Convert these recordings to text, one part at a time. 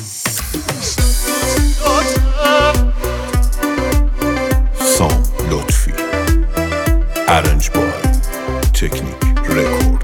سام لطفی ارنج بای تکنیک رکورد.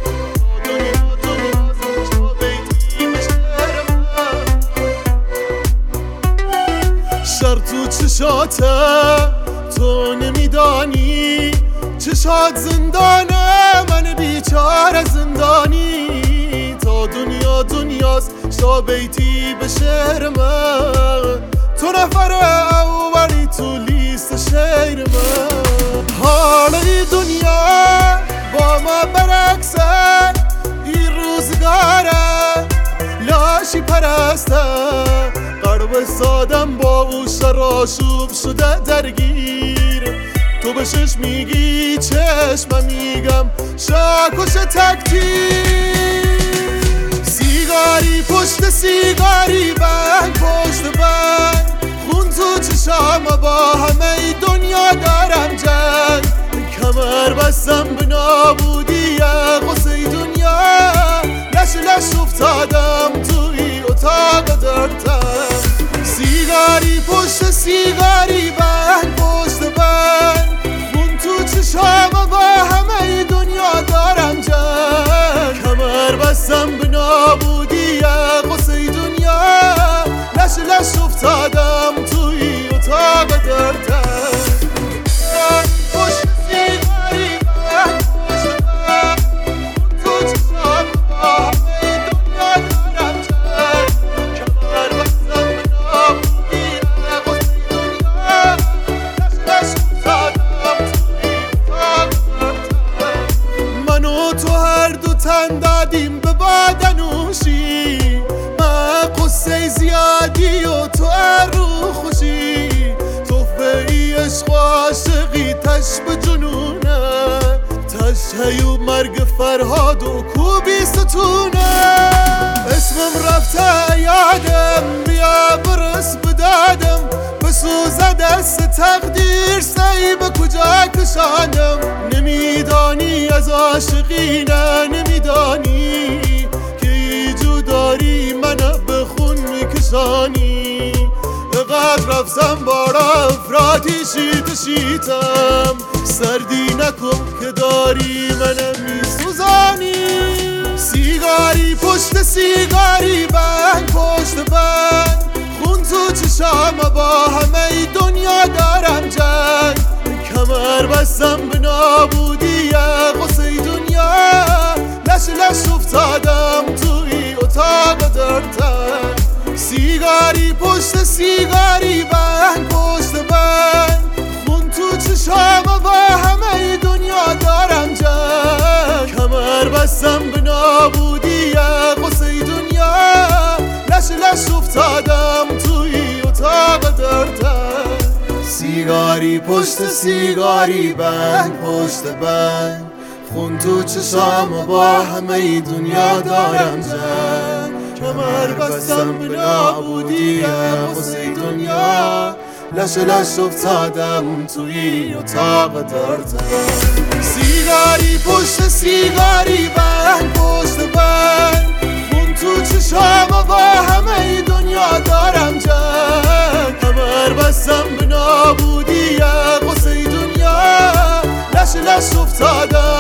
شر تو چشاته تو نمیدانی، چشات زندانه من بیچاره زندانی. تا دنیا دنیاست شا بیتی به شعر من، تو نفر اولی تو لیست شعر من. حالا ای دنیا با ما برعکسه، این روزگاره لاشی پرسته. قلب سادم با او شراشوب شده درگیر، تو به شش میگی چشم میگم شاکوش تکتیر. سیگاری پشت سیگاری بند پشت بند، خون تو چشام با همه دنیا دارم جنگ. کمر بستم به نابودی قصه دنیا، لش لش افتادم توی اتاق دردم. سیگاری پشت سیگاری بند پشت بند، خون تو چشام با همه دنیا دارم جنگ. کمر بستم به نابودی قصه دنیا، لش لش افتادم توی اتاق دردم. تن دادیم به بادنوشی، من قصه زیادی و تو رو خوشی. تحفه ای عشق و عاشقی تش به جنونه، تش هیوب مرگ فرهاد و کوبی ستونه. اسمم رفته یادم بیا برس بدادم، بسوزه دست تقدیر سی به کجا کشاندم. نمیدانی از عاشقی نه نمیدانی، که ایجو داری منو به خون میکشانی. اقدر رفتم بارا افرادی شیتم، سردی نکن که داری منو میسوزانی. سیگاری پشت سیگاری بند پشت بند، خون تو چشام با همه دنیا دارم جنگ. کمر بستم به نابودی قصه دنیا، لش لش افتادم توی اتاق دردم. سیگاری پشت سیگاری بند پشت بند، خون تو چشام با همه دنیا دارم جنگ. کمر بستم به نابودی قصه دنیا، لش لش افتادم توی اتاق دردم. سیگاری پشت سیگاری بند پشت بند، خون تو چشام با همه دنیا دارم جنگ. کمر بستم به نابودی قصه دنیا، لش لش افتادم توی اتاق دردم. سیگاری پشت سیگاری بند پشت بند، خون تو چشام با همه دنیا دارم جنگ. کمر بستم به نابودی قصه دنیا، لش لش افتادم